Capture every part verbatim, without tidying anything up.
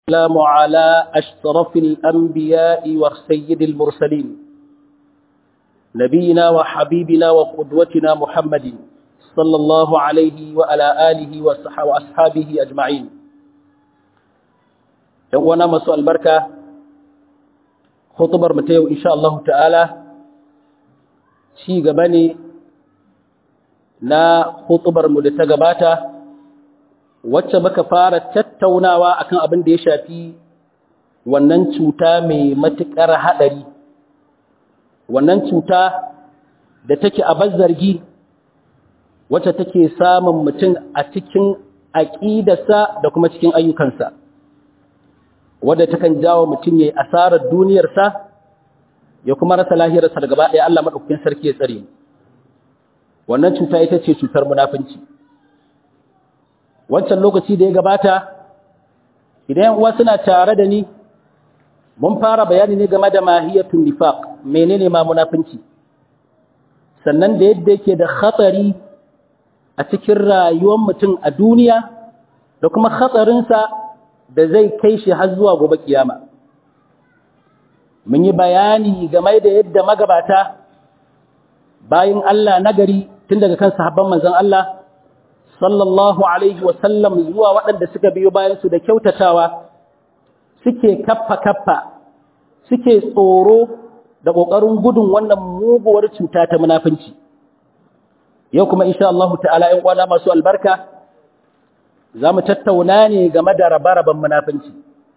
السلام على أشرف الأنبياء وسيد المرسلين نبينا وحبيبنا وقدوتنا محمد صلى الله عليه وعلى آله وأصحابه أجمعين وانا مسوء البركة خطبر متيو إن شاء الله تعالى شيء قبني نا خطبر مدتقباته wacce muka fara tattaunawa akan abin da ya shafi wannan cuta mai matuƙar haɗari, wannan cuta da take a bazzargi wacce take samun mutum a cikin aƙidarsa da kuma cikin ayyukansa, wadda takan jawo mutum ya yi asarar duniyarsa ya kuma rasa lahirarsa da gaba ɗaya. Allah maɗaukakin sarki ya tsare. Wannan cuta ita ce cutar munafunci. Wancan lokaci da ya gabata, idan uwa suna tare da ni, mun fara bayani ne game da mahiyatun nifaq, menene ma munafinci, sannan da yadda yake da khatsari a cikin rayuwar mutum a duniya da kuma hatsarinsa da zai kai shi har zuwa gobe kiyama. Mun yi bayani game da yadda magabata bayin Allah nagari tun daga kan sahabban manzon Allah sallallahu alaihi wasallam zuwa waɗanda suka biyo bayansu da kyautatawa suke kaffa-kaffa, suke tsoro da ƙoƙarin gudun wannan muguwar cuta ta munafunci. Yau kuma insha Allah ta'ala ‘yan uwana masu albarka za mu tattauna ne game da rabe-raben munafunci.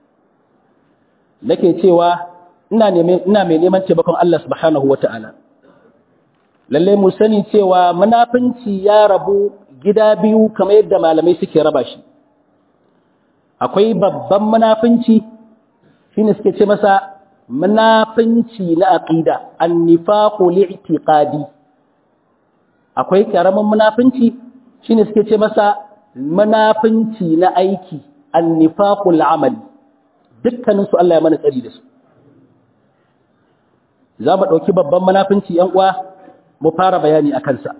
Nake cewa ina mai neman taimakon Allah subhanahu wa ta'ala. Lallai mu sani cewa munafunci ya rabu gida biyu kamar yadda malamai suke raba shi. Akwai babban munafunci shine suke ce masa munafunci na aqida, an-nifaqu li'tiqadi. Akwai karamin munafunci shine suke ce masa munafunci na aiki, an-nifaqu al-amali. Dukkanin su Allah ya mana tsari da su. Za mu dauki babban munafunci yan uwa mu fara bayani akan sa.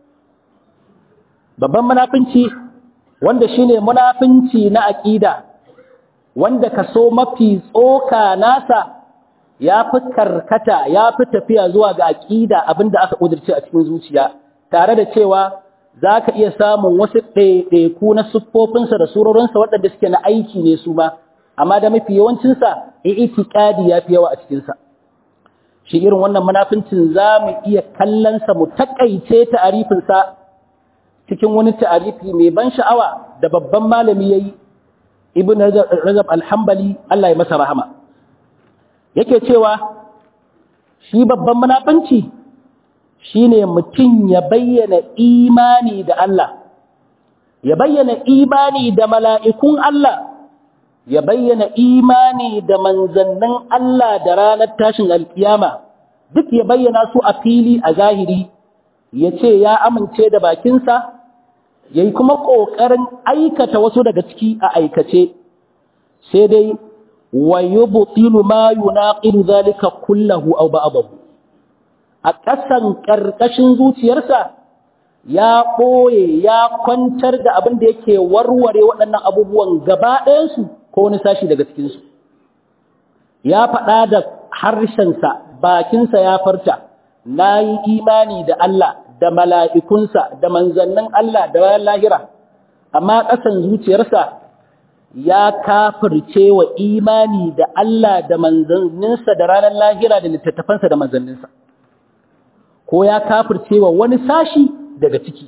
Babban munafinci wanda shine munafinci na aqida, wanda kaso mafi tsoka nasa ya fi karkata, ya fi tafiya zuwa ga aqida abinda aka kudirce a cikin zuciya, tare da cewa zaka iya samun wasu ɗaiɗaiku na siffofinsa da surorinsa waɗanda suke na aiki ne su ma, amma da mafi yawancinsa i'tiqadi ya fi yawa a cikinsa. Shi irin wannan munafincin za mu iya kallonsa mu taƙaice ta'arifinsa cikin wani ta'arifi mai ban sha'awa da babban malami yayi Ibn Rajab al-Hanbali, Allah ya masa rahama. Yake cewa shi babban munafinci shine mutum ya bayyana imani da Allah, ya bayyana imani da mala'ikun Allah, ya bayyana imani da manzannin Allah da ranar tashin alkiyama, duk ya bayyana su a fili a zahiri, ya ce ya amince da bakinsa, ya yi kuma ƙoƙarin aikata wasu daga ciki a aikace, sai dai wa yubtilu ma yunaqidu zalika kullahu aw ba'dahu. A ƙasan ƙarƙashin zuciyarsa ya ɓoye, ya kwantar da abin da yake warware waɗannan abubuwan gaba ɗayansu ko wani sashi daga cikinsu. Ya faɗa da harshensa, bakinsa ya farta, na yi imani da Allah, da mala'ikunsa, da manzannin Allah, da bayan lahira, amma ƙasan zuciyarsa ya kafirce wa imani da Allah da manzanninsa da ranar lahira da littattafansa da manzanninsa, ko ya kafirce wa wani sashi daga ciki.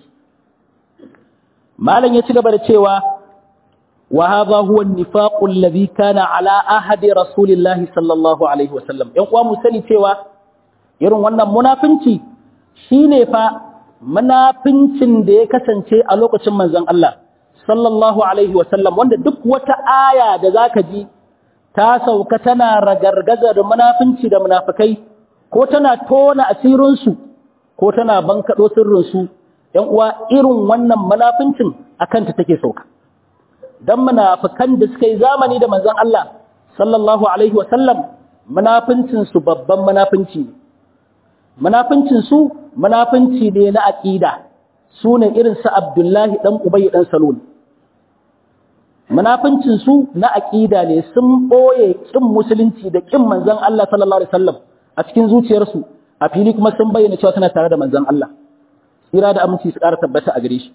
Malam ya ci gaba da cewa, wa haza huwa an-nifaqu alladhi kana ala ahadi rasulillahi sallallahu alaihi wasallam. ‘Yan uwa mu sani cewa irin wannan munafinci shi ne fa munafincin da ya kasance a lokacin manzon Allah sallallahu alaihi wasallam, wanda duk wata aya da zaka ji ta sauka tana ragargaza da munafinci da munafikai, ko tana tona asirinsu ko tana bankaɗo sirrinsu, ‘yan uwa irin wannan munafincin akan ta take sauka. Dan munafikan da suka yi zamani da manzon Allah sallallahu alaihi wasallam, munafincinsu babban munafinci ne. Munafincinsu munafinci ne na aƙida, su ne irin su Abdullahi ɗan Ubay ɗan Salul. munafincin su na aqida ne, sun boye kin musulunci da kin manzon Allah sallallahu alaihi wasallam a cikin zuciyarsu, a fili kuma sun bayyana cewa suna tare da manzon Allah, tsira da aminci su ƙara tabbata a gare shi.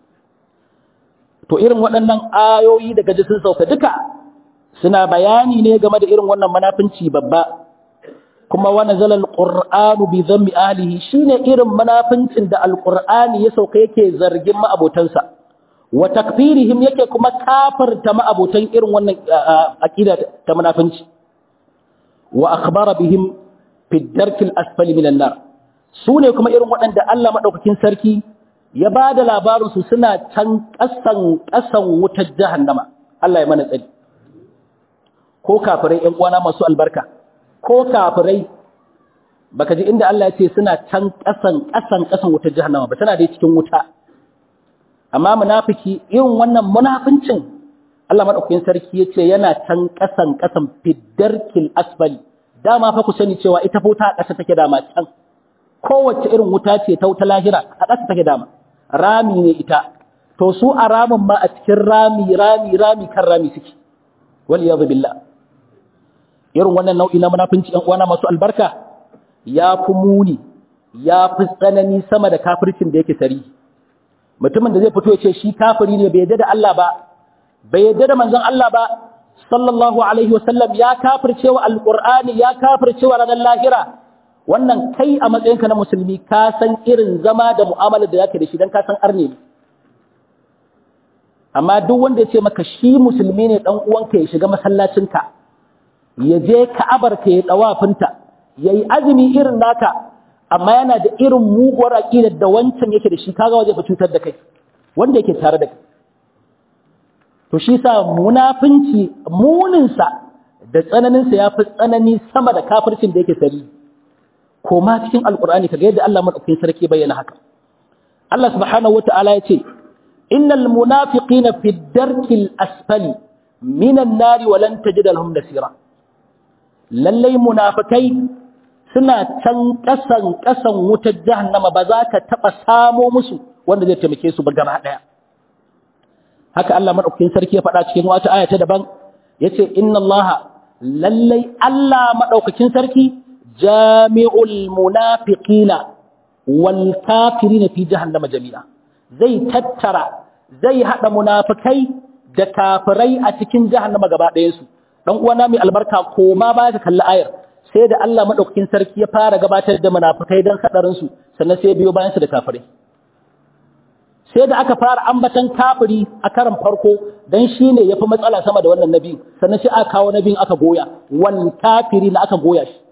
To irin waɗannan ayoyi daga ji sun sauka duka suna bayani ne game da irin wannan munafinci babba, kuma wa nazala alqur'anu bi dhammi ahlihi, shine irin munafincin da alqur'ani ya sauka yake zargin ma'abotansa, wa takfirihim yake kuma kafirta ma'abotan irin wannan aqida ta munafinci, wa akhbara bihim fi darkil asfali minan nar, sune kuma irin waɗanda Allah madaukakin sarki ya bada labarin su suna can kasan kasan wutar jahannama. Allah ya mana tsari. Ko kafirai ƴan uwana masu albarka, ko kafirai baka ji inda Allah ya ce suna can kasan kasan kasan wutar jahannama ba, tana dai cikin wuta. Amma munafiki irin wannan munafincin Allah madaukakin sarki ya ce yana can kasan kasan fiddarkil asfali. Dama fa ku sani cewa ita wuta a ƙasa take dama can. Kowace irin wuta ce ta wuta lahira a ƙasa take dama. Rami ne ita. To su a ramin ma a cikin rami rami rami kan rami suke. Wal iyadu billah. Irin wannan nau'i na munafinci ɗan uwana masu albarka ya fi muni, ya fi tsanani sama da kafircin da yake sari. Mutumin da zai fito ya ce shi kafiri ne, bai yarda da Allah ba, bai yarda da manzon Allah ba sallallahu alaihi wasallam, ya kafircewa alqur'ani, ya kafircewa ranar lahira. Wannan kai a matsayinka na musulmi ka san irin zama da mu'amalar da yake da shi, dan ka san arne ne. Amma duk wanda ya ce maka shi musulmi ne, dan uwanka ya shiga masallacinka, ya je ka'abarka ya tsawafinta, ya yi azumi irin naka, amma yana da irin muguwar aƙidar da wancan yake da shi, kaga waje fa cutar da kai wanda yake tare da kai. To shi sa munafinci muninsa da tsananinsa ya fi tsanani sama da kafircin da yake sari. Koma cikin alkur'ani kaga yadda Allah madaukakin sarki bayyana haka. Allah subhanahu wata'ala ya ce innal munafiqina fi darkil asfali minan nari wa lan tajida lahum nasira. Lallai munafikai suna can kasan kasan wutar jahannama, ba za ka taba samo musu wanda zai taimake su ba gaba daya. Haka Allah madaukakin sarki ya faɗa cikin wata aya ta daban, yace inna Allah, lallai Allah madaukakin sarki jami'ul munafiqina wal kafirina fi jahannama jami'a, zai tattara zai hada munafikai da kafirai a cikin jahannama gaba ɗayan su. Dan uwana mai albarka, koma ba ka kalli ayar, sai da Allah madaukakin sarki ya fara gabatar da munafikai dan hadarin su, sannan sai biyo bayan su da kafirai. Sai da aka fara ambatan kafiri a karan farko dan shine yafi matsala sama da wannan nabi, sannan sai aka kawo nabin aka goya wal kafirina aka goya shi.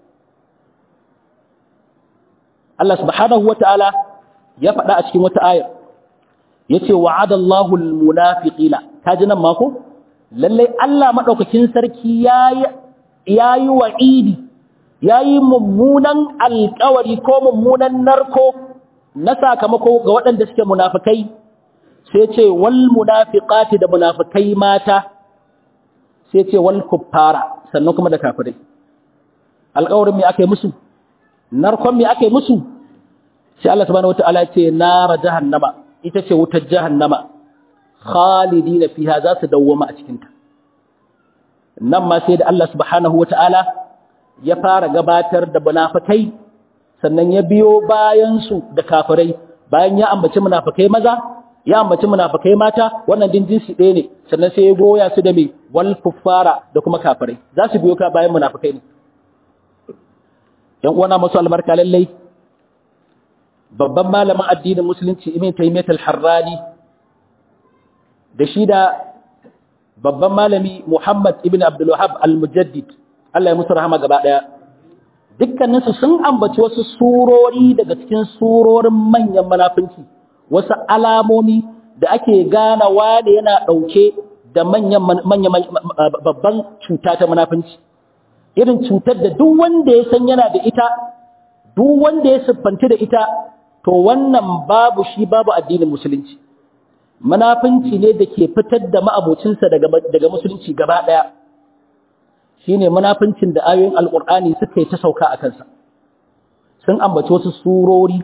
Allah subhanahu wata'ala ya faɗa a cikin wata ayar, yace wa'adallahu almunafiqina, kaji nan mako lalle Allah madaukakin sarki yayi yayi wa'idi, yayi mummunan alƙawari ko mummunan narko na sakamako ga waɗanda suke munafikai. Sai ce wal munafiqati, da munafikai mata, sai ce wal kuffara, sannan kuma da kafirai. Alƙawarin me aka yi musu? Narkon me aka yi musu? Sai Allah subhanahu wataala ya ce nara jahannama, ita ce wutar jahannama, khalidina fiha, za su dawwama a cikin ta. Nan ma sai da Allah subhanahu wataala ya fara gabatar da munafikai, sannan ya biyo bayan su da kafirai. Bayan ya ambaci munafikai maza, ya ambaci munafikai mata, wannan din jinsi ɗaya ne, sannan sai ya goya su da me wal kuffara, da kuma kafirai. Za su biyo ka bayan munafikai ne. ‘Yan uwana masu albarka, lallai babban malamin addinin musulunci Ibn Taymiyyah al-Harrani da shi da babban malami Muhammad ibn Abdul Wahhab al-Mujaddid, Allah ya musu rahama gaba ɗaya, dukkaninsu sun ambaci wasu surori daga cikin surorin manyan munafinci, wasu alamomi da ake gane wane yana ɗauke da manyan babban cuta ta munafinci. Irin cutar da duk wanda ya san yana da ita, duk wanda ya siffanci da ita, to wannan babu shi babu addinin musulunci. Munafinci ne da ke fitar da ma'abocinsa daga daga musulunci gaba ɗaya. Shine munafincin da ayoyin Alƙur'ani suka yi ta sauka a kansa. Sun ambaci wasu surori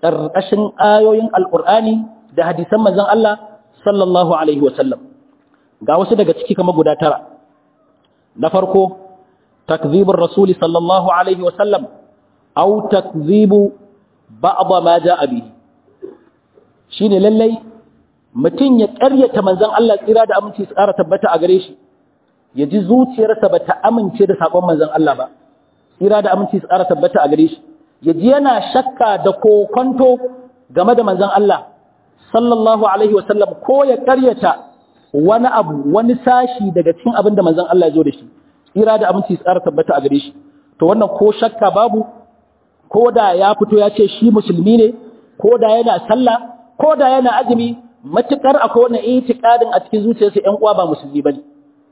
ƙarƙashin ayoyin Alƙur'ani da hadisan manzon Allah sallallahu alaihi wa sallam. ga wasu daga ciki kamar guda tara. Na farko takdhibur rasuli sallallahu alaihi wa sallam aw takdhibu ba'd ma ja'a bihi, shine lallai mutum ya ƙaryata manzon Allah tsira da aminci su ƙara tabbata a gare shi, ya ji zuciyarsa ba ta amince da sabon manzon Allah ba tsira da aminci su ƙara tabbata a gare shi, ya ji yana shakka da kokonto game da manzon Allah sallallahu alaihi wa sallam, ko ya ƙaryata wani abu wani sashi daga cikin abin da manzon Allah ya zo da shi tsira da aminci su ƙara tabbata a gare shi, to wannan ko shakka babu, ko da ya fito ya ce shi musulmi ne, ko da yana sallah, ko da yana azumi, matukar akwai wannan itikadin a cikin zuciyarsa ƴan uwa ba musulmi bane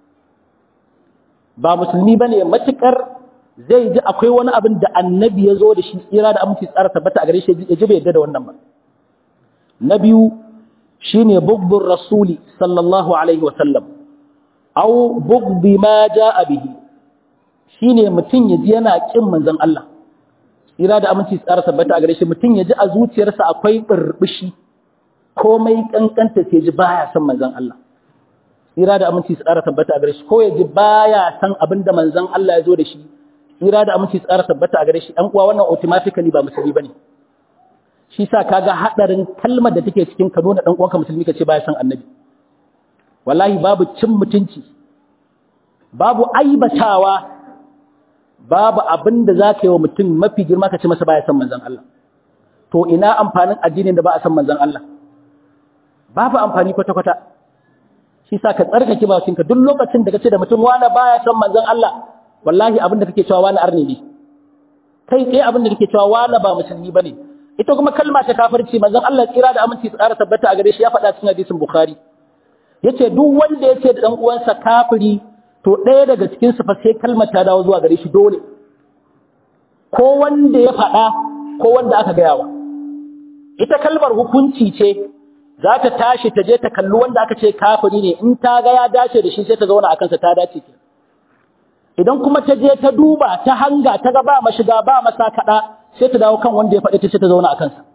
ba musulmi bane matukar zai ji akwai wani abin da annabi ya zo da shi tsira da aminci tsara tabbata a gare shi ya ji bai yadda da wannan ba. Na biyu shine bughdur rasuli sallallahu alaihi wa sallam aw bughdi ma jaa bihi, shine mutun ya ji yana kin manzon Allah tsira da aminci tsara tabbata a gare shi, mutun ya ji a zuciyarsa akwai burbushi, komai kankanta sai ji baya san manzon Allah tsira da aminci tsara tabbata a gare shi, ko ya ji baya san abinda manzon Allah ya zo da shi tsira da aminci tsara tabbata a gare shi. Dan uwa wannan automatically ba musulmi bane. Shi sa kaga hadarin kalmar da take cikin ka nuna dan uwanka musulmi kace baya san annabi. Wallahi babu cin mutunci, babu aibatawa, babu abinda zaka yi wa mutum mafi girma kace masa baya san manzon Allah. To ina amfanin addinin da ba a san manzon Allah? Babu amfani kwata-kwata. Shi sa ka tsarkake bakinka duk lokacin da kace da mutum wani baya san manzon Allah, wallahi abin da kake cewa wani arni ne, kai tsaye abin da kake cewa wani ba musulmi bane. Ita kuma kalma ta kafirci manzon Allah tsira da aminci tsara tabbata a gare shi ya faɗa cikin hadisin Bukhari, yace duk wanda yace da dan uwansa kafiri, to ɗaya daga cikin su fa sai kalmar ta dawo zuwa gare shi dole, ko wanda ya faɗa ko wanda aka gayawa. Ita kalmar hukunci ce, za ta tashi ta je ta kalli wanda aka ce kafiri ne, in ta ga ya dace da shi sai ta zauna a kansa ta dace ke. Idan kuma ta je ta duba ta hanga ta ga ba mashiga ba masa kaɗa, sai ta dawo kan wanda ya faɗi ta ce ta zauna a kansa.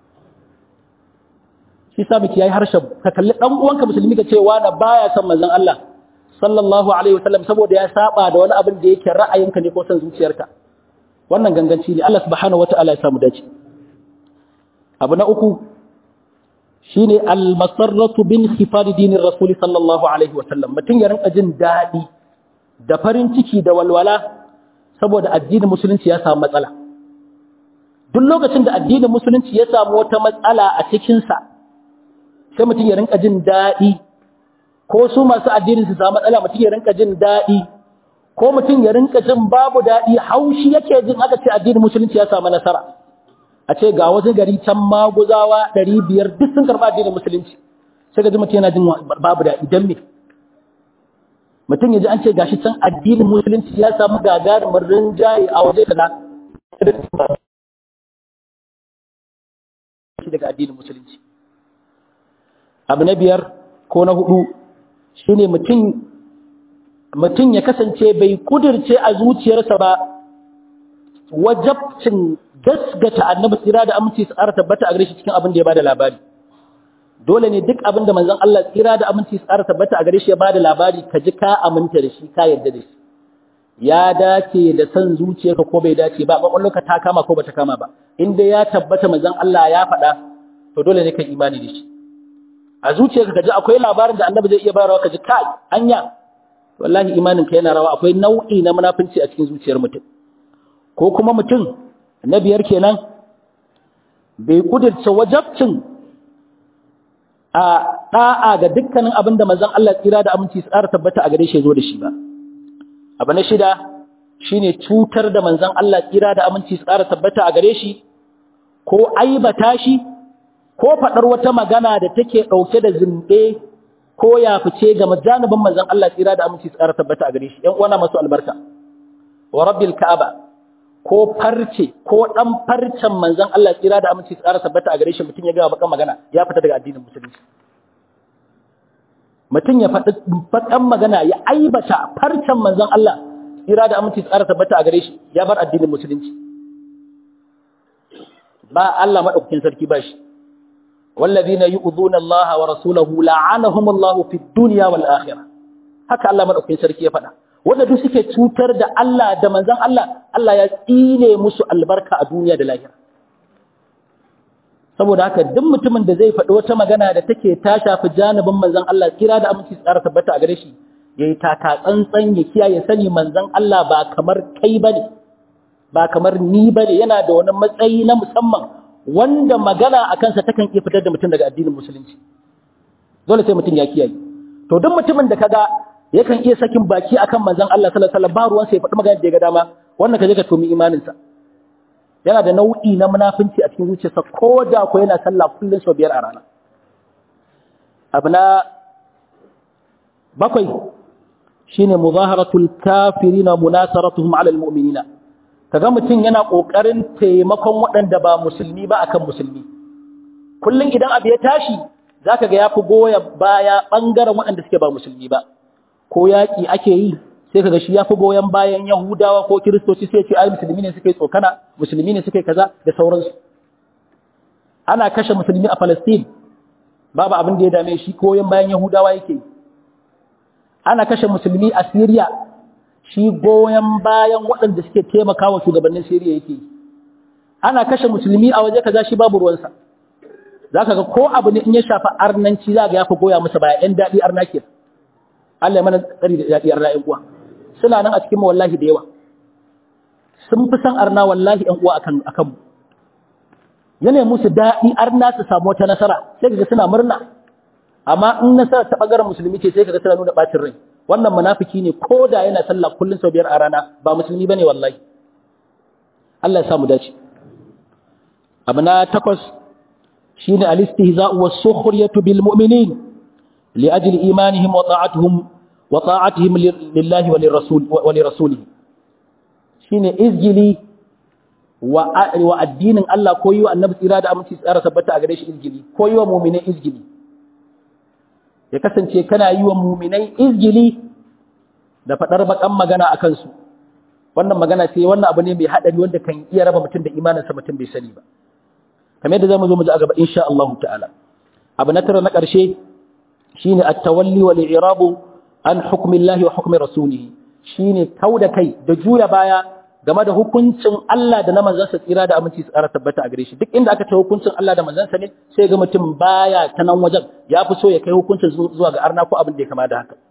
Shi sa miki yayi harshen ka kalli ɗan uwanka musulmi ka ce wani baya son manzon Allah sallallahu alaihi wasallam saboda ya saba da wani abin da yake ra'ayinka ne ko son zuciyarka. Wannan ganganci ne. Allah subhanahu wataala ya samu dace. Abu na uku shine al-masarratu bin khifad dinir rasul sallallahu alaihi wasallam, mutun ya rinka jin dadi da farin ciki da walwala saboda addinin musulunci ya samu matsala. Duk lokacin da addinin musulunci ya samu wata matsala a cikin sa, sai mutun ya rinka jin dadi, ko su masu addinin su samu matsala mutun ya rinka jin dadi, ko mutun ya rinka jin babu dadi, haushi yake jin aka ce addinin musulunci ya samu nasara. A ce ga wasu gari can maguzawa ɗari biyar duk sun karɓa addinin musulunci, sai ga ji mutum yana jin babu da idan me mutum ya ji an ce gashi can addinin musulunci ya samu gagarumin rinjaye a waje da na daga addinin musulunci. Abu na biyar ko na hudu shine mutum mutum ya kasance bai kudirce a zuciyarsa ba wajabcin gasgata annabi tsira da aminci su ƙara tabbata a gare shi cikin abin da ya bada labari. Dole ne duk abin da manzon Allah tsira da aminci su ƙara tabbata a gare shi ya bada labari ka ji ka aminta da shi ka yarda da shi. Ya dace da san zuciyarka ko bai dace ba, kwakwalwarka ta kama ko bata kama ba. In dai ya tabbata manzon Allah ya faɗa, to dole ne ka imani da shi. A zuciyarka ka ji akwai labarin da annabi zai iya bayarwa ka ji kai anya, wallahi imanin ka yana rawa, akwai nau'i na munafinci a cikin zuciyar mutum. Ko kuma mutum na biyar kenan bai kudirce wajabcin a da'a ga dukkanin abin da manzon Allah tsira da aminci tsara tabbata a gare shi zo da shi ba. Abu na shida shine cutar da manzon Allah tsira da aminci tsara tabbata a gare shi, ko aibata shi, ko faɗar wata magana da take ɗauke da zinde ko ya fice ga majanibin manzon Allah tsira da aminci tsara tabbata a gare shi. Ƴan uwana masu albarka, wa rabbil ka'aba, ko farce ko dan farcen manzon Allah tsira da aminci tsara tabbata a gare shi mutun ya ga bakan magana ya fita daga addinin musulunci. Mutun ya faɗi bakan magana ya aibata farcen manzon Allah tsira da aminci tsara tabbata a gare shi ya bar addinin musulunci. Ba Allah madaukakin sarki ba shi. wallazina yu'dhuna Allah wa rasulahu la'anahum Allah fid dunya wal akhirah haka Allah madaukakin sarki ya faɗa wanda duk suke cutar da Allah da manzon Allah Allah ya tsine musu albarka a duniya da lahira saboda haka duk mutumin da zai faɗi wata magana da take ta shafi janibin manzon Allah kira da aminci tsara tabbata a gare shi yayi taka tsantsan ya kiyaye sani manzon Allah ba kamar kai bane ba kamar ni bane yana da wani matsayi na musamman wanda magana a kansa takan iya fitar da mutum daga addinin musulunci dole sai mutum ya kiyaye to duk mutumin da kaga yakan iya sakin baki akan manzon Allah sallallahu alaihi wasallam ba ruwan sai faɗi magana da ya ga dama wannan kaje ka tumi imanin sa yana da nau'i na munafinci a cikin zuciyarsa ko da ko yana sallah kullun sau biyar a rana abna bakwai shine muzaharatul kafirina munasaratuhum ala almu'minina kaga mutum yana kokarin taimakon waɗanda ba musulmi ba akan musulmi kullun idan abu ya tashi zaka ga yafi goya baya bangaren waɗanda suke ba musulmi ba ko yaki ake yi sai kaga shi yafi goyen bayan yahudawa ko kristoci sai ce ai musulmi ne suke tsokana musulmi ne suke kaza da sauransu ana kashe musulmi a Palestine babu abin da ya dame shi goyen bayan yahudawa yake ana kashe musulmi a Syria shi goyen bayan waɗanda suke taimakawa shugabannin Syria yake ana kashe musulmi a waje kaza shi babu ruwansa zaka ga ko abu ne in ya shafa arnanci zaka yafi goya masa baya ɗan dadi arna ke Allah ya mana tsari da dadi arna ƴan uwa suna nan a cikin mu wallahi da yawa sun fi san arna wallahi ƴan uwa akan akan mu yana musu dadi arna su samu wata nasara sai kaga suna murna amma in nasara ta bangaren musulmi ce sai kaga suna nuna bacin rai wannan munafiki ne ko da yana sallah kullun sau biyar a rana ba musulmi bane wallahi Allah ya samu dace abu na takwas shine al-istihza'u was-sukhriyatu bil mu'minin li ajli imanihim wa ta'atuhum wa ta'atihim lillahi wa lirrasul wa lirrasulihi shine izgili wa wa addinin Allah ko yi wa annabi tsira da aminci tsara tabbata a gare shi izgili ko yi wa mu'minai izgili ya kasance kana yi wa mu'minai izgili da fadar bakan magana akan su wannan magana ce wannan abu ne mai hadari wanda kan iya raba mutum da imaninsa mutum bai sani ba kamar yadda zamu zo mu ji a gaba insha Allah ta'ala abu na tara na karshe shine at-tawalli wal i'rabu an hukmi Allah wa hukmi rasulih shine kauda kai da juya baya game da hukuncin Allah da na manzansa tsira da aminci tsara tabbata a gare shi duk inda aka ce hukuncin Allah da manzansa ne sai ga mutum baya ta nan wajen ya fi so ya kai hukuncin zuwa ga arna ko abin da ya kama da haka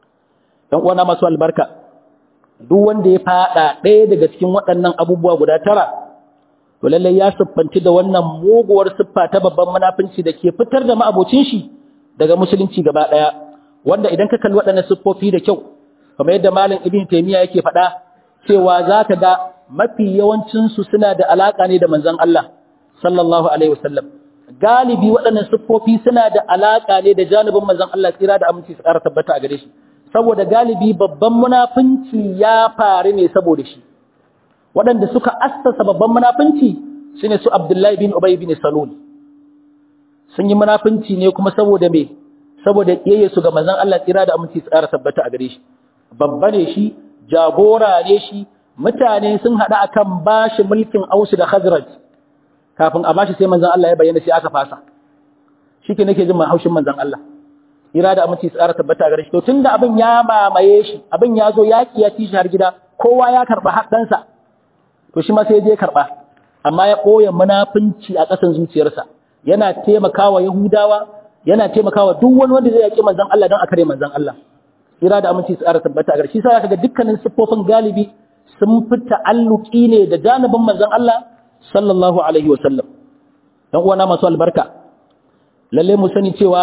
dan uwana masu albarka duk wanda ya fada ɗaya daga cikin waɗannan abubuwa guda tara to lallai ya siffanci da wannan muguwar siffa ta babban munafinci da ke fitar da ma'abocin shi daga musulunci gaba ɗaya wanda idan ka kalli waɗannan siffofi da kyau kamar yadda malam ibn taymiya yake faɗa cewa zaka ga mafi yawancin su suna da alaka ne da manzon Allah sallallahu alaihi wasallam galibi waɗannan siffofi suna da alaka ne da janibin manzon Allah tsira da aminci su ƙara tabbata a gare shi saboda galibi babban munafinci ya faru ne saboda shi waɗanda suka assasa babban munafinci shine su Abdullahi bin Ubay bin Salul sun yi munafinci ne kuma saboda me saboda kiyaye su ga manzon Allah tsira da aminci su ƙara tabbata a gare shi babba ne shi jagora ne shi mutane sun hada akan bashi mulkin Aus da Khazraj kafin a bashi sai manzon Allah ya bayyana sai aka fasa shike nake jin haushin manzon Allah ira da aminci tsara tabbata gare shi to tunda abin ya mamaye shi abin ya zo yaki ya tishi har gida kowa ya karba haddansa to shi ma sai je karba amma ya koya munafinci a kasan zuciyarsa yana taimakawa yahudawa yana taimakawa duk wani wanda zai yaki manzon Allah don a kare manzon Allah ira da aminci tsara tabbata gare shi sai kaga dukkanin siffofin galibi sun fita alluki ne da janibin manzon Allah sallallahu alaihi wasallam dan uwana masu albarka lalle mu sani cewa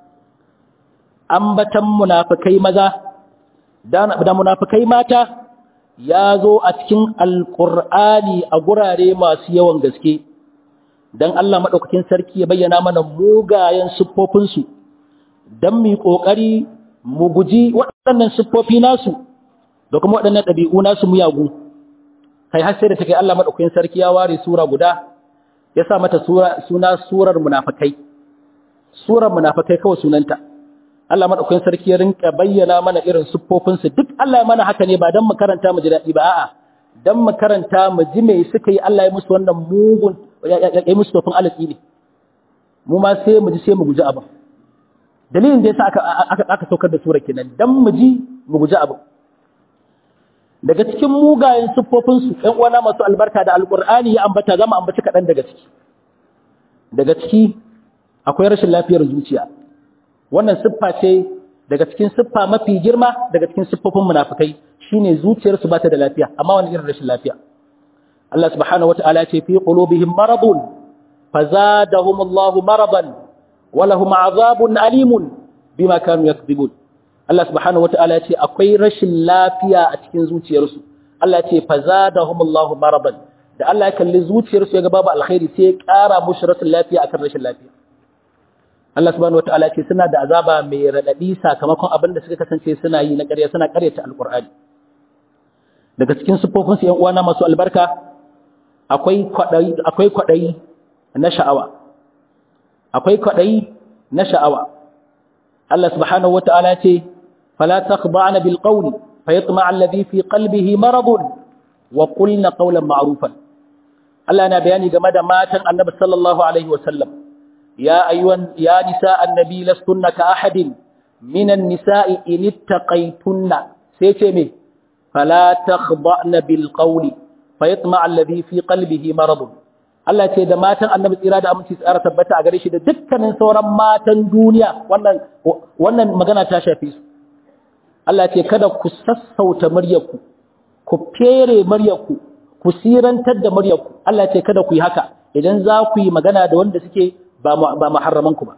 ambatan munafikai maza da munafikai mata ya zo a cikin alqur'ani a gurare masu yawan gaske dan Allah madaukakin sarki ya bayyana mana mugayen siffofin su dan mu kokari mu guji waɗannan siffofi nasu da kuma waɗannan ɗabi'u nasu muyagu kai har sai da take Allah madaukakin sarki ya ware sura guda ya sa mata sura suna surar munafikai surar munafikai kawai sunanta Allah madaukakin sarki ya rinka bayyana mana irin siffofin su duk Allah ya mana haka ne ba dan mu karanta mu ji dadi ba a'a dan mu karanta mu ji me suka yi Allah ya musu wannan mugun ya yi musu tofin alaki ne mu ma sai mu ji sai mu guji abin dalilin da yasa aka aka aka saukar da sura kenan dan mu ji mu guji abin daga cikin mugayen siffofin su ɗan uwana masu albarka da alqur'ani ya ambata zama ambaci kaɗan daga ciki daga ciki akwai rashin lafiyar zuciya wannan siffa ce daga cikin siffa mafi girma daga cikin siffofin munafikai shine zuciyarsu ba ta da lafiya amma wani irin rashin lafiya Allah subhanahu wataala ya ce fi qulubihim maradun fazadahumullahu maradan wa lahum azabun alimun bima kanu yakzibun Allah subhanahu wataala ya ce akwai rashin lafiya a cikin zuciyarsu Allah ya ce fazadahumullahu maradan da Allah ya kalli zuciyarsu ya ga babu alkhairi sai ya ƙara mushi rashin lafiya akan rashin lafiya Allah subhanahu wataala ce suna da azaba mai radadi sakamakon abin da suka kasance suna yi na ƙarya suna ƙaryata alqur'ani daga cikin sifofin su ƴan uwana masu albarka akwai kwadayi akwai kwadayi na sha'awa akwai kwadayi na sha'awa Allah subhanahu wataala ce fala takhda'na bil qawli fayatma'a alladhi fi qalbihi maradun wa qulna qawlan ma'rufan Allah yana bayani game da matan Annabi sallallahu alaihi wa sallam يا أيها يا نساء النبي لستن كأحد من النساء إن اتقيتن سيتمي فلا تخضعن بالقول فيطمع الذي في قلبه مرض Allah ce da matan Annabi tsira da aminci tsara tabbata a gare shi da dukkanin sauran matan duniya wannan wannan magana ta shafe su Allah ce kada ku sassauta muryarku ku fere muryarku ku sirantar da muryarku Allah ce kada ku yi haka idan za ku yi magana da wanda suke ba muharraman ku ba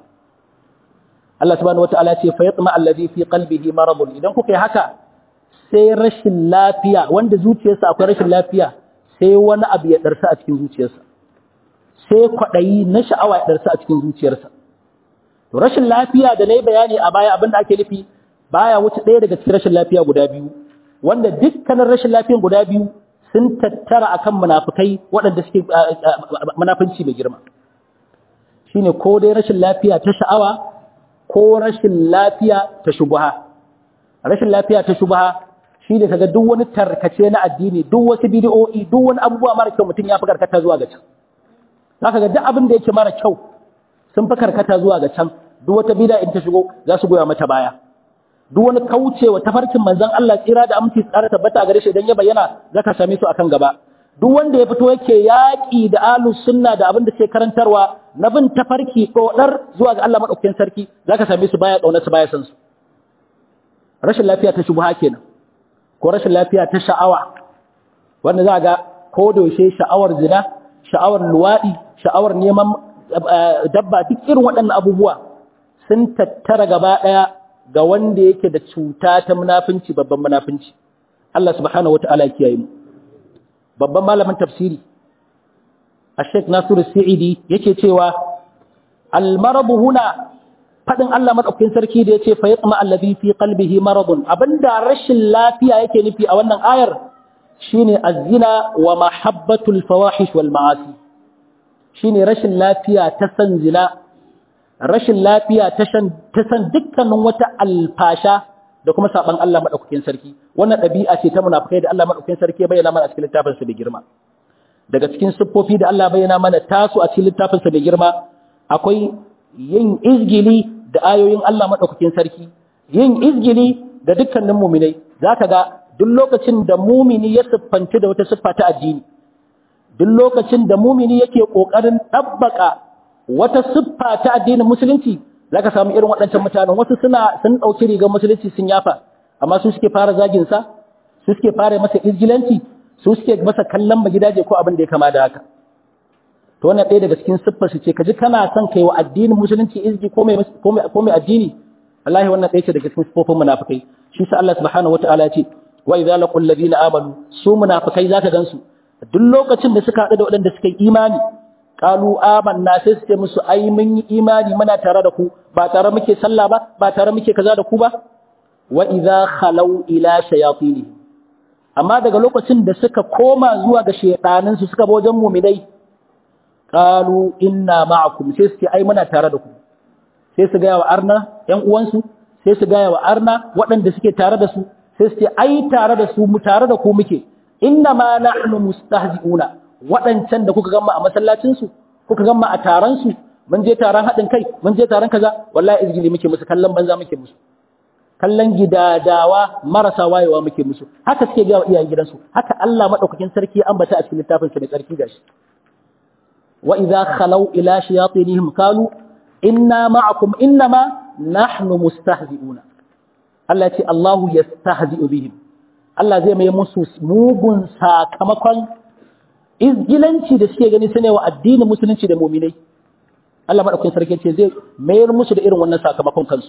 Allah subhanahu wataala ce fa yatma alladhi fi qalbihi maradun idan kuka yi haka sai rashin lafiya wanda zuciyarsa akwai rashin lafiya sai wani abu ya darsa a cikin zuciyarsa sai kwadayi na sha'awa ya darsa a cikin zuciyarsa to rashin lafiya da nayi bayani a baya abinda ake nufi baya wuce ɗaya daga cikin rashin lafiya guda biyu wanda dukkanin rashin lafiyan guda biyu sun tattara akan munafikai waɗanda suke munafinci mai girma shine ko dai rashin lafiya ta sha'awa ko rashin lafiya ta shubha rashin lafiya ta shubha shine kaga duk wani tarkace na addini duk wasu bid'o'i duk wani abubuwa mara kyau mutum ya fi karkata zuwa ga can zaka ga duk abin da yake mara kyau sun fi karkata zuwa ga can duk wata bid'a in ta shigo za su goya mata baya duk wani kaucewa tafarkin manzon Allah tsira da aminci tsara tabbata gare shi idan ya bayyana zaka same su akan gaba duk wanda ya fito yake yaƙi da ahlus sunna da abin da suke karantarwa na bin tafarki dodar zuwa ga Allah madaukakin sarki zaka same su baya kauna su baya san su rashin lafiya ta shubha kenan ko rashin lafiya ta sha'awa wanda za ga ko da yaushe sha'awar zina sha'awar luwadi sha'awar neman dabba duk irin waɗannan abubuwa sun tattara gaba daya ga wanda yake da cuta ta munafinci babban munafinci Allah subhanahu wataala ya kiyaye mu babban malamin tafsiri Sheikh Nasiru Sa'idi yake cewa al-maradu huna fadin Allah madaukakin sarki da yace fa yatma alladhi fi qalbihi maradun abinda rashin lafiya yake nufi a wannan ayar shine az-zina wa mahabbatul fawahish wal ma'asi shine rashin lafiya ta san zina rashin lafiya ta san ta san dukkanin wata alfasha da kuma saban Allah madaukakin sarki wannan dabi'a ce ta munafikai da Allah madaukakin sarki ya bayyana mana a cikin littafin sa da girma daga cikin siffofi da Allah bayyana mana tasu a cikin littafin sa da girma akwai yin izgili da ayoyin Allah madaukakin sarki yin izgili da dukkanin mu'minai zaka ga duk lokacin da mu'mini ya siffanci da wata siffa ta addini duk lokacin da mu'mini yake kokarin tabbaka wata siffa ta addinin musulunci zaka samu irin waɗancan mutanen wasu suna sun dauki rigar musulunci sun yafa amma su suke fara zagin sa su suke fara masa izgilanci su suke masa kallon magidaje ko abin da ya kama da haka to wannan ɗaya daga cikin siffar su ce kaji kana son kai wa addinin musulunci izgi ko mai ko mai addini wallahi wannan ɗaya ce daga cikin siffofin munafikai shi sa Allah subhanahu wataala ya ce wa idza laqul ladina amanu su munafikai zaka gansu duk lokacin da suka haɗu da waɗanda suka yi imani qalu amanna sai su ce musu ai mun yi imani muna tare da ku ba tare muke sallah ba ba tare muke kaza da ku ba wa idza khalau ila shayatin amma daga lokacin da suka koma zuwa ga shedanin su suka wajen mu'minai qalu inna ma'akum sai su ce ai muna tare da ku sai su ga wa arna ƴan uwansu sai su ga wa arna waɗanda suke tare da su sai su ce ai tare da su mu tare da ku muke inna ma nahnu mustahzi'una waɗancan da kuka gama a masallacinsu kuka gama a taronsu mun je taron haɗin kai mun je taron kaza wallahi izgili muke musu kallon banza muke musu kallon gidadawa marasa wayewa muke musu haka suke ga iyayen gidansu haka Allah madaukakin sarki ya ambata a cikin littafin sa mai tsarki gashi wa idza khalau ila shayatinihim qalu inna ma'akum innama nahnu mustahzi'una Allah ya ce Allahu yastahzi'u bihim Allah zai mai musu mugun sakamakon izgilanci da suke gani sune wa addinin musulunci da mu'minai Allah madaukakin sarki ce zai mayar musu da irin wannan sakamakon kansu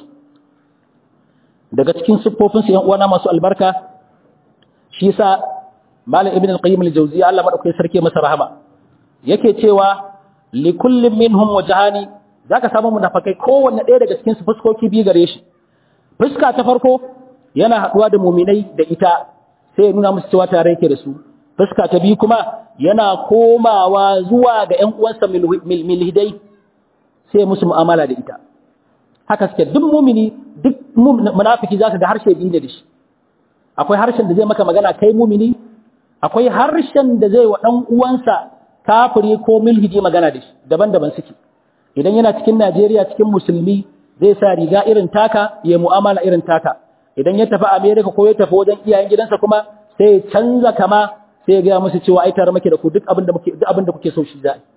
daga cikin siffofin su yan uwana masu albarka shi yasa Malam Ibn al-Qayyim al-Jawziyya Allah madaukakin sarki masa rahama yake cewa li kullin minhum wajhani zaka samu munafikai kowanne ɗaya daga cikin su fuskoki biyu gare shi fuska ta farko yana haduwa da mu'minai da ita sai ya nuna musu cewa tare yake da su fuska ta biyu kuma yana komawa zuwa ga ƴan uwansa milhidai sai musu mu'amala da ita haka suke duk mumini duk munafiki zaka ga harshe biyu ne da shi akwai harshen da zai maka magana kai mumini akwai harshen da zai wa dan uwansa kafiri ko milhidi magana da shi daban-daban suke idan yana cikin Najeriya cikin musulmi zai sa riga irin taka ya mu'amala irin taka idan ya tafi America ko ya tafi wajen iyayen gidansa kuma sai ya canza kama sai ya ga musu cewa ai tare muke da ku duk abin da muke duk abin da kuke so shi za'i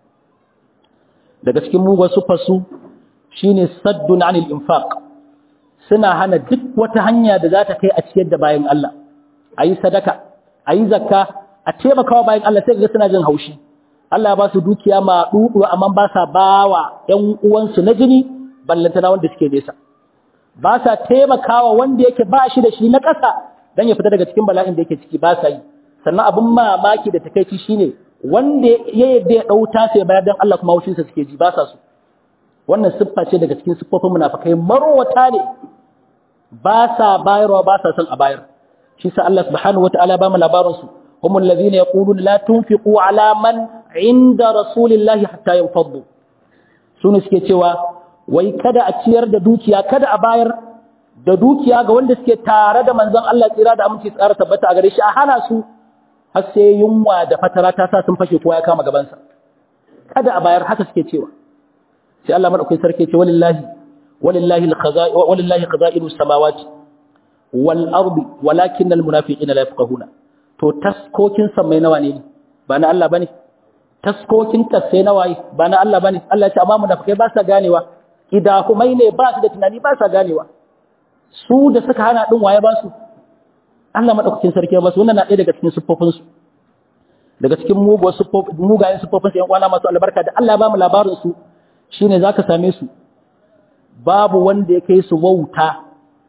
daga cikin mugun sufarsu shine saddun anil infaq suna hana duk wata hanya da za ta kai a ciyar da bayan Allah ayi sadaka ayi zakka a taimakawa bayan Allah sai ga suna jin haushi Allah ba su dukiya ma dudu amma ba sa bawa ƴan uwansu na jini ballantana wanda suke nesa ba sa taimakawa wanda yake ba shi da shi na ƙasa dan ya fita daga cikin bala'in da yake ciki ba sa yi sannan abin mamaki da takeici shine wanda ya yadda ya ɗauta sai bayar don Allah kuma haushinsa suke ji ba sa su wannan siffa ce daga cikin siffofin munafikai marowata ne ba sa bayarwa ba sa son a bayar shi sa Allah subhanahu wataala ba mu labarin su humul ladina yaquluna la tunfiqu ala man inda rasulillahi hatta yanfaddu sune suke cewa wai kada a ciyar da dukiya kada a bayar da dukiya ga wanda suke tare da manzon Allah tsira da aminci tsara tabbata a gare shi a hana su har sai yunwa da fatara ta sa sun fashe kowa ya kama gabansa kada a bayar haka suke cewa sai Allah madaukakin sarki ce walillahi walillahi al-khaza'i walillahi khaza'inus samawati wal ardi walakinnal munafiqina la yafqahuna to taskokin samai nawa ne ba na Allah bane taskokin kasai nawa ba na Allah bane Allah ya ce amma munafikai ba sa ganewa idahumai ne ba su da tunani ba sa ganewa su da suka hana din waye ba su Allah madaukakin sarki ba su wannan na ɗaya daga cikin siffofin su daga cikin mugayen siffofin mugayen siffofin su ƴan uwana masu albarka da Allah ya ba mu labarin su shine zaka same su babu wanda ya kai su wauta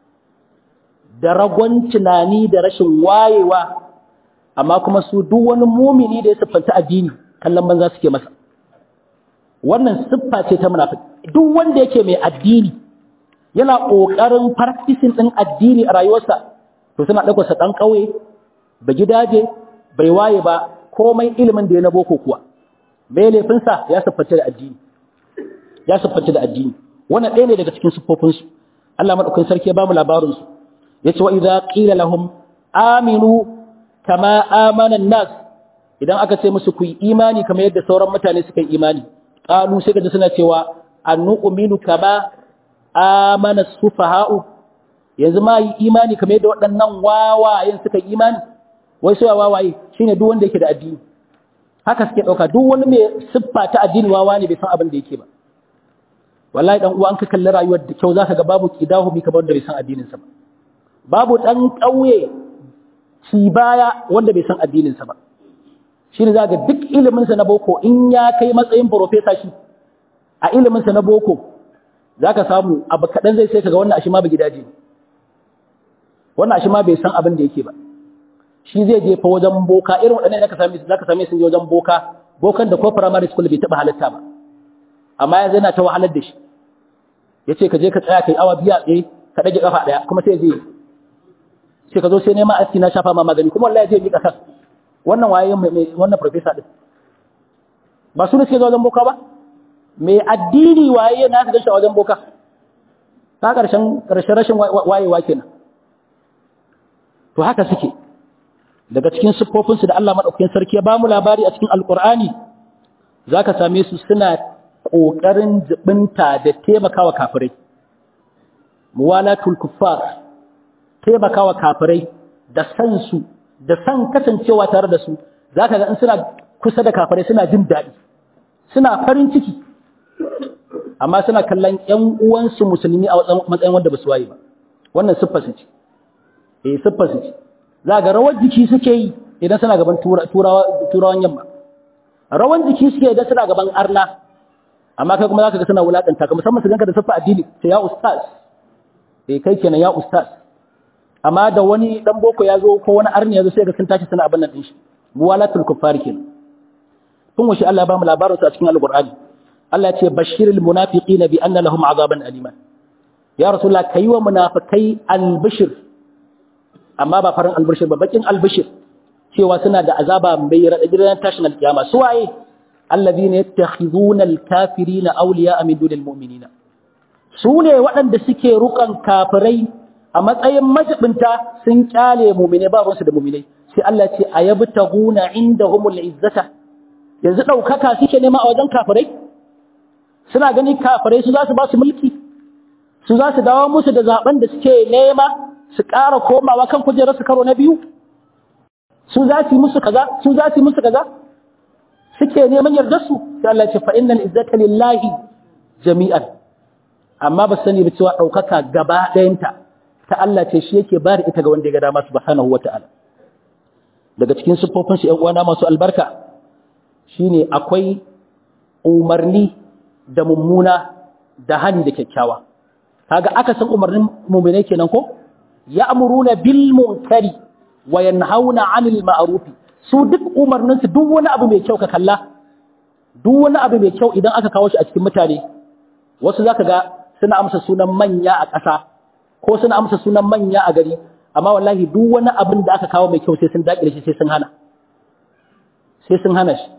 da ragon tunani da rashin wayewa amma kuma su duk wani mumini da ya siffanta addini kallon banza suke masa wannan siffa ce ta munafiki duk wanda yake mai addini yana kokarin practicing din addini a rayuwarsa to suna dauko sa dan kauye ba gidaje bai waye ba komai ilimin da ya na boko kuwa bai laifin sa ya siffanta da addini ya siffanta da addini wannan ɗaya ne daga cikin siffofin su Allah madaukakin sarki ya ba mu labarin su yace wa idza qila lahum aminu kama amana an-nas idan aka ce musu ku yi imani kamar yadda sauran mutane suka yi imani qalu sai kaje suna cewa annu'minu kama amana sufaha'u yanzu ma yi imani kamar yadda waɗannan wawayen suka yi imani wai sai wawaye shine duk wanda yake da addini haka suke dauka duk wani mai siffa ta addini wawa ne bai san abin da yake ba wallahi dan uwa an ka kalli rayuwar da kyau zaka ga babu kidahu bi kamar da bai san addinin sa ba babu dan kauye ci baya wanda bai san addinin sa ba shine zaka duk ilimin sa na boko in ya kai matsayin professor shi a ilimin sa na boko zaka samu abu kadan zai sai kaga wannan ashi ma ba gidaje wannan ashi ma bai san abin da yake ba shi zai je fa wajen boka irin wadannan zaka same su zaka same su je wajen boka bokan da ko primary school bai taba halatta ba amma yanzu yana ta wahalar da shi yace ka je ka tsaya kai awa biya tsaye ka dage kafa daya kuma sai je sai ka zo sai neman aski na shafa ma magani kuma wallahi zai mika kan wannan waye wannan professor din ba su ne suke wajen boka ba mai addini waye na ka gashi a wajen boka ta karshen karshen rashin wayewa kenan to haka suke daga cikin siffofinsu da Allah madaukakin sarki ya ba mu labari a cikin alqur'ani zaka same su suna ƙoƙarin jibinta da taimakawa kafirai muwalatul kuffar taimakawa kafirai da san su da san kasancewa tare da su zaka ga in suna kusa da kafirai suna jin daɗi suna farin ciki amma suna kallon ƴan uwansu musulmi a matsayin wanda ba su waye ba wannan siffar su ce eh siffar su ce za ga rawar jiki suke yi idan suna gaban turawan yamma rawan jiki suke idan suna gaban arna amma kai kuma zaka ga suna wulakanta ka musamman su ganka da siffa addini sai ya ustaz eh kai kenan ya ustaz amma da wani dan boko ya zo ko wani arni ya zo sai ga sun tashi suna abin nan din shi muwalatul kuffar kenan tun washi Allah ya ba mu labarin su a cikin alqur'ani Allah ya ce bashiril munafiqina bi anna lahum azaban alima ya rasulullah kai wa munafikai albishir amma ba farin albishir ba bakin albishir cewa suna da azaba mai radadi ran tashin alkiyama su waye alladhina yattakhiduna alkafirina awliya'a min dunil mu'minina su ne waɗanda suke rukan kafirai a matsayin majibinta sun kyale mu'mine ba ruwansu da mu'minai sai Allah ya ce ayabtaguna indahumul izzata yanzu daukaka suke nema a wajen kafirai suna gani kafirai su za su ba su mulki su za su dawo musu da zaben da suke nema su ƙara komawa kan kujerar su karo na biyu su za su yi musu kaza su za su yi musu kaza suke neman yardar su sai Allah ya ce fa innal izzata lillahi jami'an amma ba sani ba cewa daukaka gaba ɗayanta ta Allah ce shi yake bari ita ga wanda ya ga dama subhanahu wata'ala daga cikin siffofin shi ƴan uwana masu albarka shine akwai umarni da mummuna da hani da kyakkyawa kaga aka san umarnin mu'minai kenan ko ya'muruna bil munkari wa yanhauna 'anil ma'ruf su duk umarnin su duk wani abu mai kyau ka kalla duk wani abu mai kyau idan aka kawo shi a cikin mutane wasu zaka ga suna amsa sunan manya a ƙasa ko suna amsa sunan manya a gari amma wallahi duk wani abin da aka kawo mai kyau sai sun dakile shi sai sun hana sai sun hana shi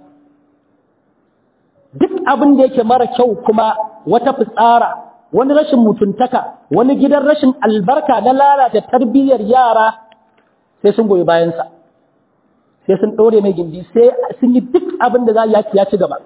duk abin da yake mara kyau kuma wata fitsara wani rashin mutuntaka wani gidan rashin albarka na lalata tarbiyyar yara sai sun goyi bayansa sai sun ɗore mai gindi sai sun yi duk abin da za ya ci gaba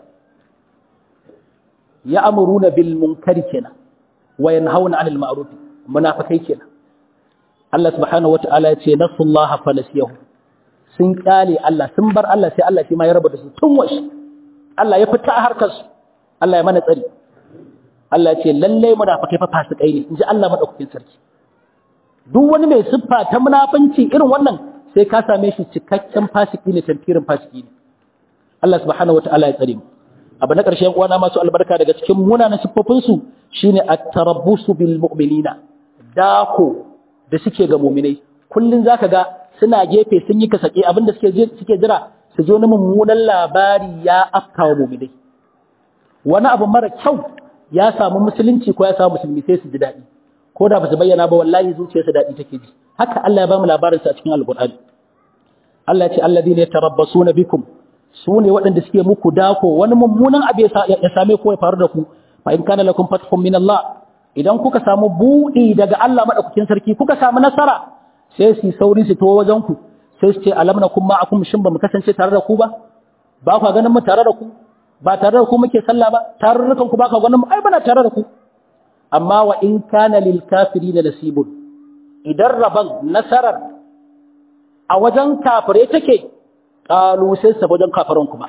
ya amuruna bil munkari kenan wa yanhauna 'anil ma'ruf munafikai kenan Allah subhanahu wata'ala ya ce nasullaha fa nasiyahu sun kyale Allah sun bar Allah sai Allah shi ma ya raba da su tun washi Allah ya fita a harkar su Allah ya mana tsari Allah ya ce lalle munafikai fa fasikai ne inji Allah madaukakin sarki duk wani mai siffa ta munafanci irin wannan sai ka same shi cikakken fasiki ne tantirin fasiki ne Allah subhanahu wata'ala ya tsare mu abu na ƙarshen uwana masu albarka daga cikin munanan siffofin su shine at-tarabbusu bil mu'minina dako da suke ga mu'minai kullun zaka ga suna gefe sun yi kasake abinda suke suke jira su zo na mummunan labari ya afkawa mu'minai wani abu mara kyau ya samu musulunci ko ya samu musulmi sai su ji daɗi ko da ba su bayyana ba wallahi zuciyarsa daɗi take ji haka Allah ya ba mu labarin sa a cikin alqur'ani Allah ya ce alladhina yatarabbasuna bikum su ne waɗanda suke muku dako wani mummunan abu ya same ko ya faru da ku fa in kana lakum fathun min Allah idan kuka samu buɗi daga Allah madaukakin sarki kuka samu nasara sai su sauri su to wajen ku sai su ce alam nakum ma'akum shin ba mu kasance tare da ku ba ba ku ganin mu tare da ku ba tare da ku muke sallah ba tarurrukan ku ba ka ganin mu ai bana tare da ku amma wa in kana lil kafirin nasibun idan raban nasarar a wajen kafire take qalu sai sa wajen kafiran kuma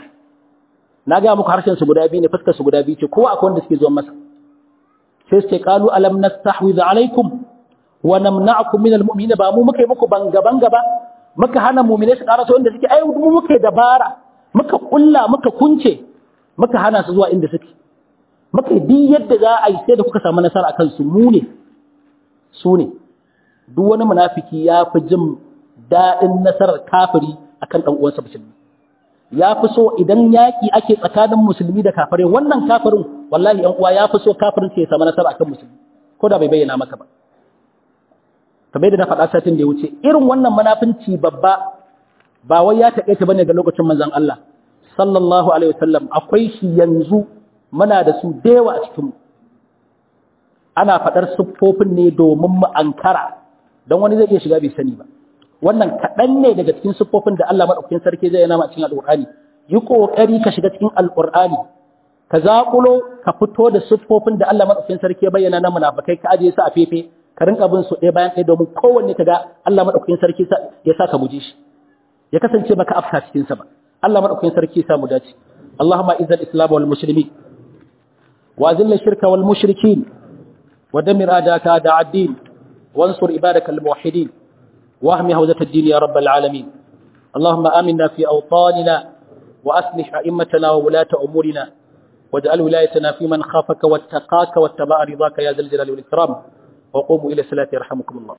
na ga muku harshen su guda biyu ne fuskar su guda biyu ce kowa akwai wanda suke zuwa masa sai su ce qalu alam nastahwiz alaikum wa namna'akum min almu'minina ba mu muke muku banga banga ba muka hana mu'mine su karaso inda suke ai mu muke dabara muka kulla muka kunce muka hana su zuwa inda suke muka yi yadda za a yi sai da kuka samu nasara akan su mu ne su ne duk wani munafiki ya fi jin daɗin nasarar kafiri akan dan uwansa musulmi ya fi so idan yaki ake tsakanin musulmi da kafire wannan kafirin wallahi yan uwa ya fi so kafirin sai ya samu nasara akan musulmi ko da bai bayyana maka ba kamar da na faɗa satin da ya wuce irin wannan munafinci babba ba wai ya taƙaita bane ga lokacin manzon Allah sallallahu alaihi wasallam akwai shi yanzu muna da su dewa a cikin mu ana faɗar siffofin ne domin mu ankara don wani zai iya shiga bai sani ba wannan kaɗan ne daga cikin siffofin da Allah maɗaukakin sarki zai yana ma cikin alƙur'ani yi ƙoƙari ka shiga cikin alƙur'ani ka zaƙulo ka fito da siffofin da Allah madaukakin sarki ya bayyana na munafikai ka aje su a fefe ka rinka bin su ɗaya bayan ɗaya domin kowanne ka ga Allah madaukakin sarki ya sa ka guje shi ya kasance baka afka cikin sa ba Allah madaukakin sarki ya sa mu dace Allahumma izzil islam wal muslimin wa azil shirka wal mushrikin wa damir a'daka a'da ad-din wansur ibadaka al muwahhidin wa ahmi hawzat ad-din ya rabbal alamin Allahumma aminna fi awtanina wa aslih a'immatana wa wulata umurina واجعل ولايتنا في من خافك واتقاك واتبع رضاك يا ذا الجلال والإكرام وقوموا إلى الصلاة يرحمكم الله